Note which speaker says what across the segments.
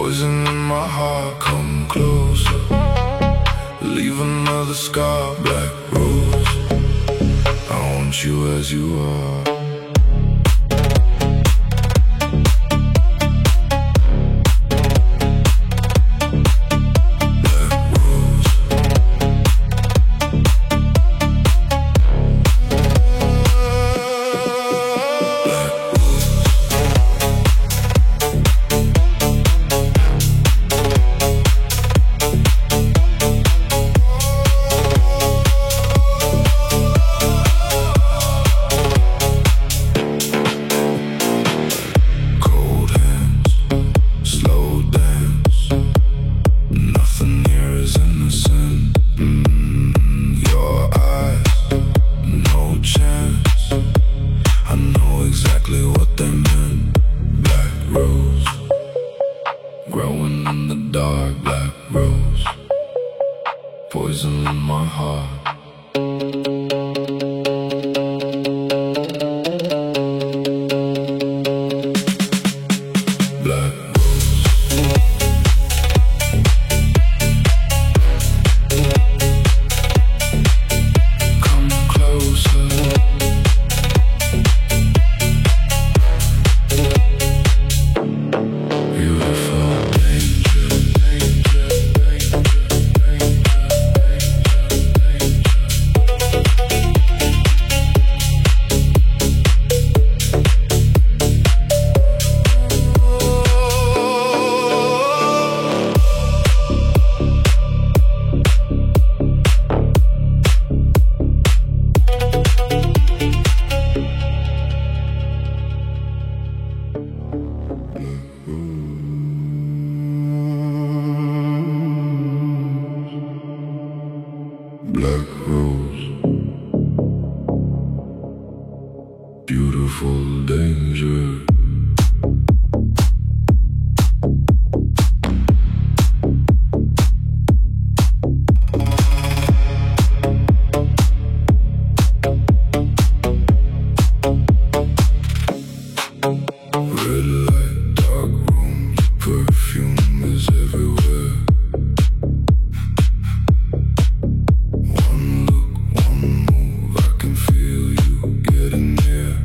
Speaker 1: Poison in my heart, come closer. Leave another scar, black rose. I want you as you are. Poison in my heart. Black rose, beautiful danger. Red light, dark rooms, perfume is everywhere. One look, one move, I can feel you getting near.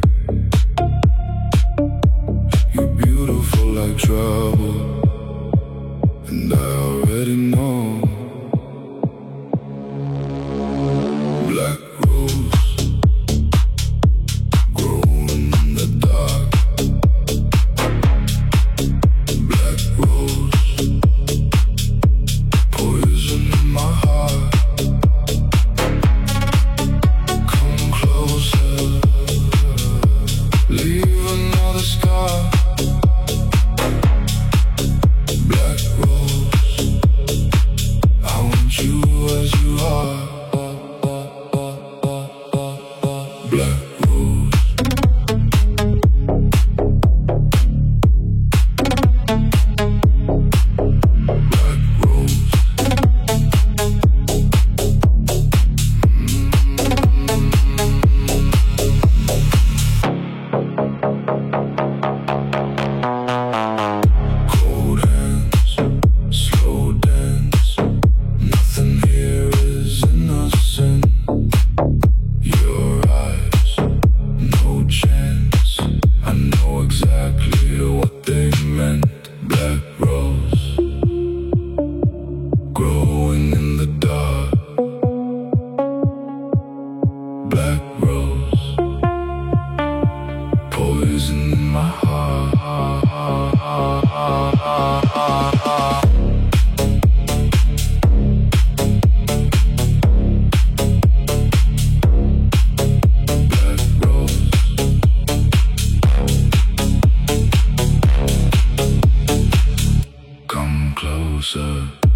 Speaker 1: You're beautiful like trouble, and I already know. Black rose, growing in the dark. Black rose, poison in my heart. Come closer, leave another scar. Black rose, I want you as you are. Black rose. Black rose. Cold hands, slow dance. Nothing here is innocent. Your eyes, no chance. I know exactly what they meant. Black rose, growing in the dark. Black rose, poison in my heart. Black rose, come closer.